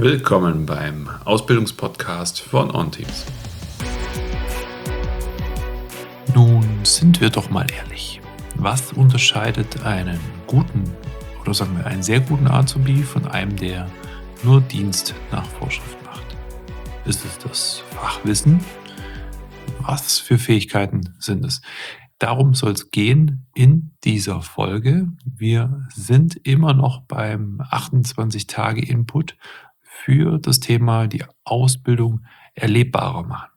Willkommen beim Ausbildungspodcast von OnTeams. Nun sind wir doch mal ehrlich. Was unterscheidet einen guten oder sagen wir einen sehr guten Azubi von einem, der nur Dienst nach Vorschrift macht? Ist es das Fachwissen? Was für Fähigkeiten sind es? Darum soll es gehen in dieser Folge. Wir sind immer noch beim 28-Tage-Input für das Thema die Ausbildung erlebbarer machen.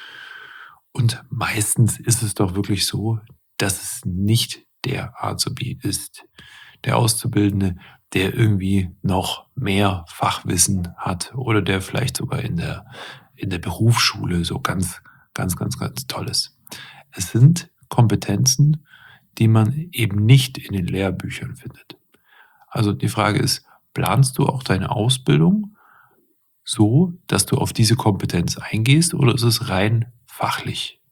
Und meistens ist es doch wirklich so, dass es nicht der Azubi ist, der Auszubildende, der irgendwie noch mehr Fachwissen hat oder der vielleicht sogar in der Berufsschule so ganz toll ist. Es sind Kompetenzen, die man eben nicht in den Lehrbüchern findet. Also die Frage ist, planst du auch deine Ausbildung so, dass du auf diese Kompetenz eingehst oder ist es rein fachlich?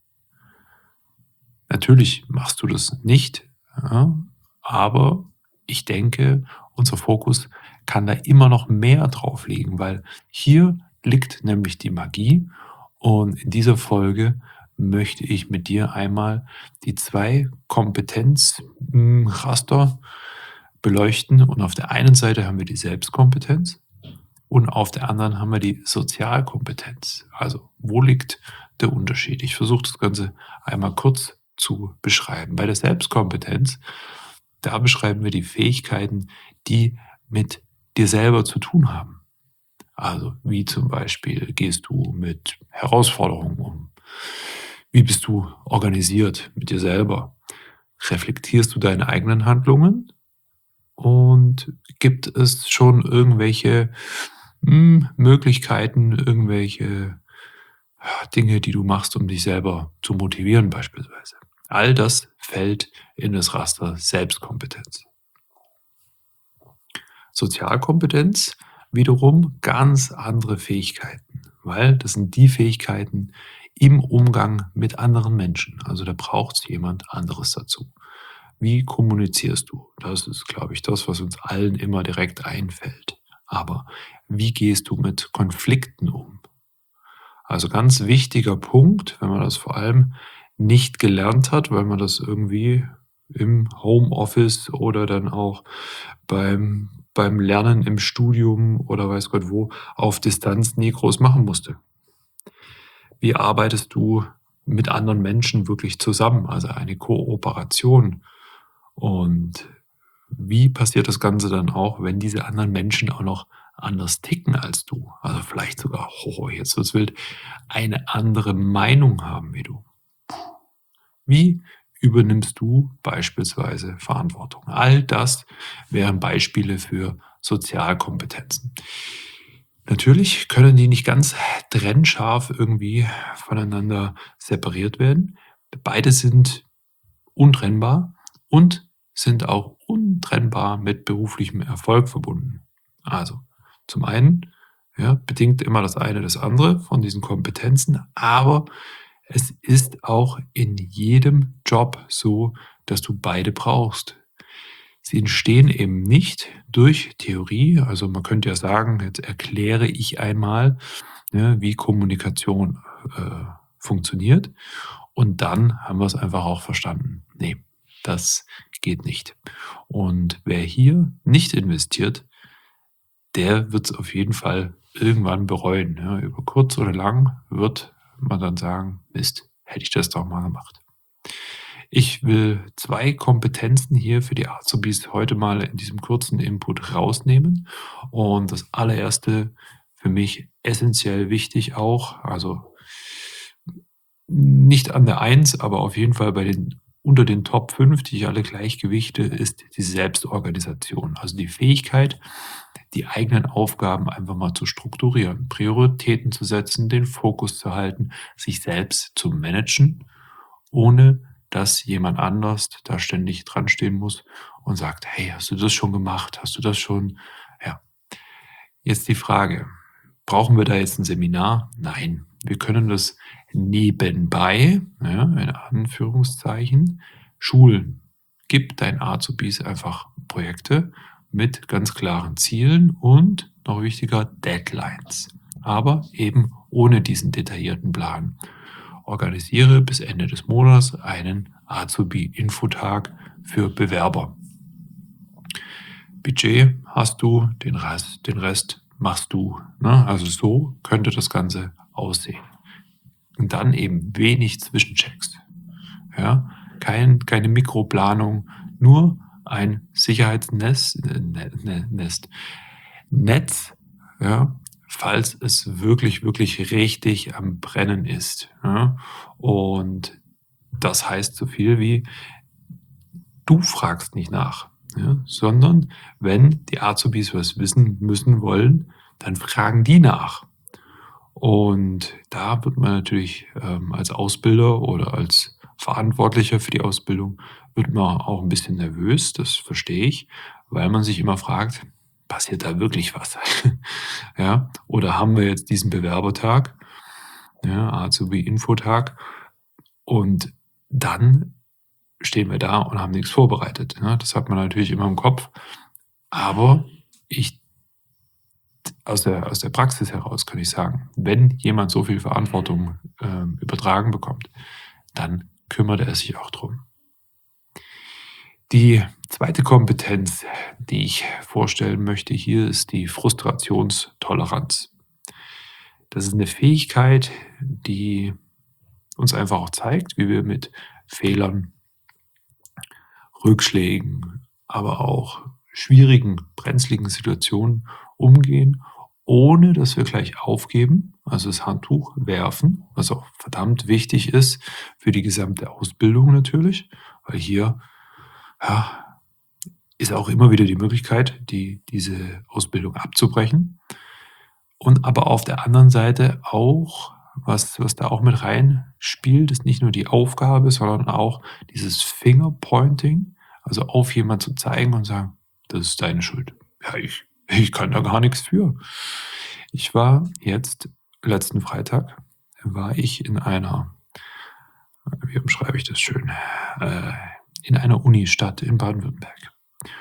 Natürlich machst du das nicht, ja, aber ich denke, unser Fokus kann da immer noch mehr drauf liegen, weil hier liegt nämlich die Magie und in dieser Folge möchte ich mit dir einmal die 2 Kompetenzraster beleuchten und auf der einen Seite haben wir die Selbstkompetenz und auf der anderen haben wir die Sozialkompetenz. Also, wo liegt der Unterschied? Ich versuche das Ganze einmal kurz zu beschreiben. Bei der Selbstkompetenz, da beschreiben wir die Fähigkeiten, die mit dir selber zu tun haben. Also, wie zum Beispiel gehst du mit Herausforderungen um? Wie bist du organisiert mit dir selber? Reflektierst du deine eigenen Handlungen? Und gibt es schon irgendwelche Möglichkeiten, irgendwelche Dinge, die du machst, um dich selber zu motivieren beispielsweise? All das fällt in das Raster Selbstkompetenz. Sozialkompetenz wiederum ganz andere Fähigkeiten, weil das sind die Fähigkeiten im Umgang mit anderen Menschen. Also da braucht es jemand anderes dazu. Wie kommunizierst du? Das ist, glaube ich, das, was uns allen immer direkt einfällt. Aber wie gehst du mit Konflikten um? Also ganz wichtiger Punkt, wenn man das vor allem nicht gelernt hat, weil man das irgendwie im Homeoffice oder dann auch beim Lernen im Studium oder weiß Gott wo auf Distanz nie groß machen musste. Wie arbeitest du mit anderen Menschen wirklich zusammen? Also eine Kooperation. Und wie passiert das Ganze dann auch, wenn diese anderen Menschen auch noch anders ticken als du? Also vielleicht sogar, jetzt wird's wild, eine andere Meinung haben wie du. Wie übernimmst du beispielsweise Verantwortung? All das wären Beispiele für Sozialkompetenzen. Natürlich können die nicht ganz trennscharf irgendwie voneinander separiert werden. Beide sind untrennbar und sind auch untrennbar mit beruflichem Erfolg verbunden. Also zum einen bedingt immer das eine das andere von diesen Kompetenzen, aber es ist auch in jedem Job so, dass du beide brauchst. Sie entstehen eben nicht durch Theorie. Also man könnte ja sagen, jetzt erkläre ich einmal, wie Kommunikation funktioniert und dann haben wir es einfach auch verstanden. Nee, das geht nicht. Und wer hier nicht investiert, der wird es auf jeden Fall irgendwann bereuen. Ja, über kurz oder lang wird man dann sagen, Mist, hätte ich das doch mal gemacht. Ich will 2 Kompetenzen hier für die Azubis heute mal in diesem kurzen Input rausnehmen. Und das allererste für mich essentiell wichtig auch, also nicht an der 1, aber auf jeden Fall unter den Top 5, die ich alle gleich gewichte, ist die Selbstorganisation. Also die Fähigkeit, die eigenen Aufgaben einfach mal zu strukturieren, Prioritäten zu setzen, den Fokus zu halten, sich selbst zu managen, ohne dass jemand anders da ständig dran stehen muss und sagt: „Hey, hast du das schon gemacht? Hast du das schon?“ Ja. Jetzt die Frage: Brauchen wir da jetzt ein Seminar? Nein, wir können das nebenbei, ja, in Anführungszeichen, schulen. Gib deinen Azubis einfach Projekte mit ganz klaren Zielen und noch wichtiger, Deadlines. Aber eben ohne diesen detaillierten Plan. Organisiere bis Ende des Monats einen Azubi-Infotag für Bewerber. Budget hast du, den Rest machst du. Ne? Also so könnte das Ganze aussehen. Und dann eben wenig Zwischenchecks. Ja? Keine Mikroplanung, nur ein Sicherheitsnetz, Netz, ja, falls es wirklich, wirklich richtig am Brennen ist. Ja? Und das heißt so viel wie, du fragst nicht nach, ja? Sondern wenn die Azubis was wissen müssen wollen, dann fragen die nach. Und da wird man natürlich als Ausbilder oder als Verantwortlicher für die Ausbildung, wird man auch ein bisschen nervös, das verstehe ich, weil man sich immer fragt, passiert da wirklich was? Ja? Oder haben wir jetzt diesen Bewerbertag, ja, Azubi-Infotag, und dann stehen wir da und haben nichts vorbereitet. Ne? Das hat man natürlich immer im Kopf. Aber aus der Praxis heraus kann ich sagen, wenn jemand so viel Verantwortung übertragen bekommt, dann kümmert er sich auch drum. Die zweite Kompetenz, die ich vorstellen möchte hier, ist die Frustrationstoleranz. Das ist eine Fähigkeit, die uns einfach auch zeigt, wie wir mit Fehlern, Rückschlägen, aber auch schwierigen, brenzligen Situationen umgehen, ohne dass wir gleich aufgeben, also das Handtuch werfen, was auch verdammt wichtig ist für die gesamte Ausbildung natürlich, weil hier, ja, ist auch immer wieder die Möglichkeit, diese Ausbildung abzubrechen. Und aber auf der anderen Seite auch, was da auch mit reinspielt, ist nicht nur die Aufgabe, sondern auch dieses Fingerpointing, also auf jemand zu zeigen und sagen: „Das ist deine Schuld.“ Ja, ich kann da gar nichts für. Ich war jetzt letzten Freitag war ich in einer, wie umschreibe ich das schön, äh, in einer Unistadt in Baden-Württemberg.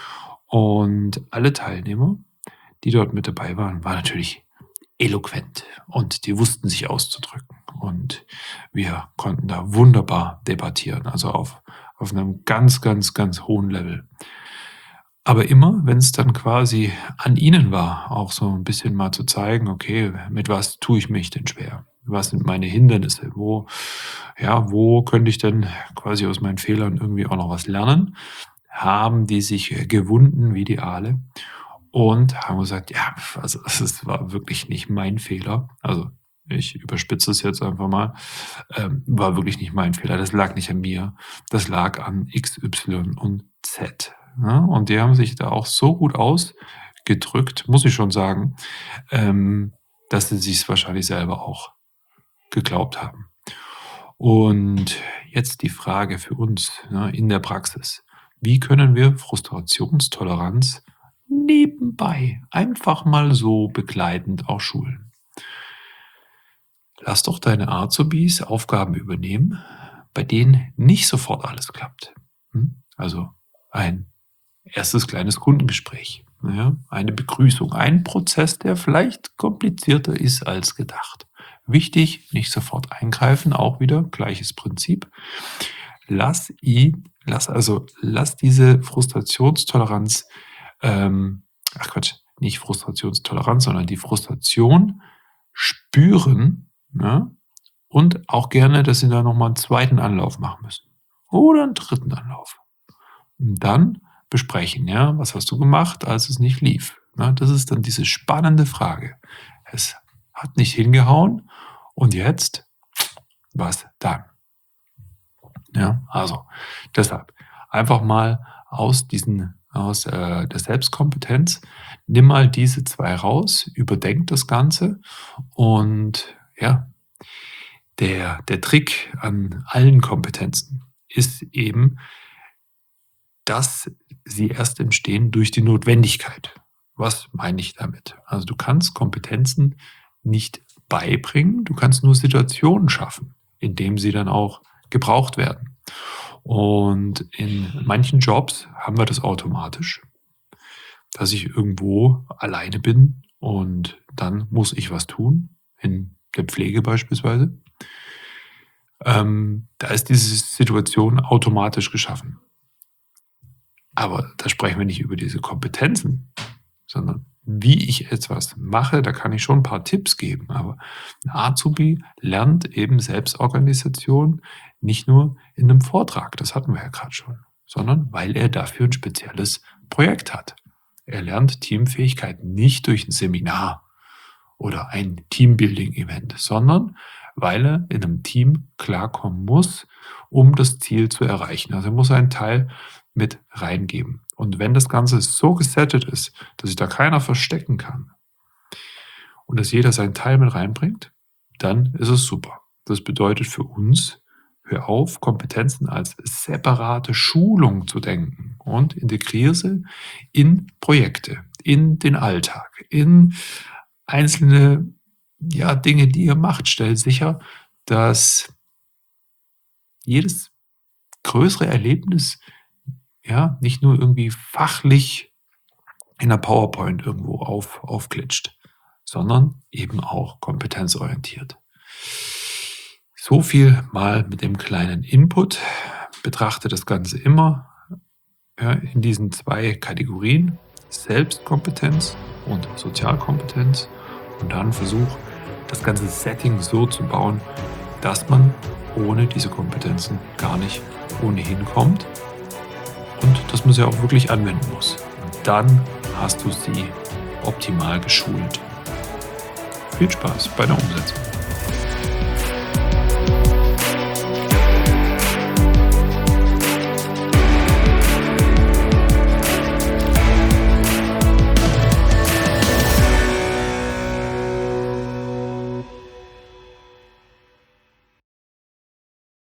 Und alle Teilnehmer, die dort mit dabei waren, waren natürlich eloquent und die wussten sich auszudrücken. Und wir konnten da wunderbar debattieren, also auf einem ganz, ganz, ganz hohen Level. Aber immer, wenn es dann quasi an ihnen war, auch so ein bisschen mal zu zeigen: „Okay, mit was tue ich mich denn schwer? Was sind meine Hindernisse? Wo könnte ich denn quasi aus meinen Fehlern irgendwie auch noch was lernen?“ Haben die sich gewunden wie die Aale und haben gesagt: „Ja, also, es war wirklich nicht mein Fehler.“ Also, ich überspitze es jetzt einfach mal. War wirklich nicht mein Fehler. Das lag nicht an mir. Das lag an X, Y und Z, ne? Und die haben sich da auch so gut ausgedrückt, muss ich schon sagen, ähm, dass sie sich's wahrscheinlich selber auch geglaubt haben. Und jetzt die Frage für uns, ne, in der Praxis. Wie können wir Frustrationstoleranz nebenbei einfach mal so begleitend auch schulen? Lass doch deine Azubis Aufgaben übernehmen, bei denen nicht sofort alles klappt. Also ein erstes kleines Kundengespräch, ja, eine Begrüßung, ein Prozess, der vielleicht komplizierter ist als gedacht. Wichtig, nicht sofort eingreifen, auch wieder gleiches Prinzip. Lass diese Frustrationstoleranz, ach Quatsch, nicht Frustrationstoleranz, sondern die Frustration spüren, ne? Und auch gerne, dass sie da noch mal 'n zweiten Anlauf machen müssen oder einen dritten Anlauf. Und dann besprechen, ja, was hast du gemacht, als es nicht lief? Ne, das ist dann diese spannende Frage. Es hat nicht hingehauen und jetzt, was dann? Ja, also deshalb einfach mal aus der Selbstkompetenz, nimm mal diese 2 raus, überdenk das Ganze und ja, der Trick an allen Kompetenzen ist eben, dass sie erst entstehen durch die Notwendigkeit. Was meine ich damit? Also, du kannst Kompetenzen nicht beibringen, du kannst nur Situationen schaffen, in denen sie dann auch gebraucht werden. Und in manchen Jobs haben wir das automatisch, dass ich irgendwo alleine bin und dann muss ich was tun, in der Pflege beispielsweise, da ist diese Situation automatisch geschaffen. Aber da sprechen wir nicht über diese Kompetenzen, sondern wie ich etwas mache, da kann ich schon ein paar Tipps geben. Aber 'n Azubi lernt eben Selbstorganisation nicht nur in einem Vortrag, das hatten wir ja gerade schon, sondern weil er dafür ein spezielles Projekt hat. Er lernt Teamfähigkeiten nicht durch ein Seminar oder ein Teambuilding-Event, sondern weil er in einem Team klarkommen muss, um das Ziel zu erreichen. Also, er muss einen Teil mit reingeben. Und wenn das Ganze so gesettet ist, dass sich da keiner verstecken kann und dass jeder seinen Teil mit reinbringt, dann ist es super. Das bedeutet für uns, hör auf, Kompetenzen als separate Schulung zu denken und integriere sie in Projekte, in den Alltag, in einzelne, ja, Dinge, die ihr macht. Stellt sicher, dass jedes größere Erlebnis, ja, nicht nur irgendwie fachlich in der PowerPoint irgendwo aufklitscht, sondern eben auch kompetenzorientiert. So viel mal mit dem kleinen Input. Betrachte das Ganze immer, ja, in diesen 2 Kategorien: Selbstkompetenz und Sozialkompetenz. Und dann versuch, das ganze Setting so zu bauen, dass man ohne diese Kompetenzen gar nicht ohnehin kommt und dass man sie auch wirklich anwenden muss. Und dann hast du sie optimal geschult. Viel Spaß bei der Umsetzung.